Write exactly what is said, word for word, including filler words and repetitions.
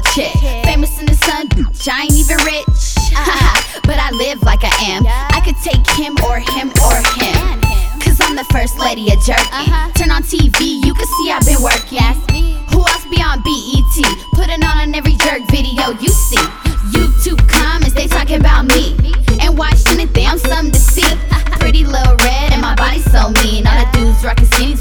chick. Famous in the sun, bitch, I ain't even rich. But I live like I am. I could take him or him or him, cause I'm the first lady of jerky. Turn on T V, you can see I've been working. Who else be on B E T? Putting on on every jerk video you see. YouTube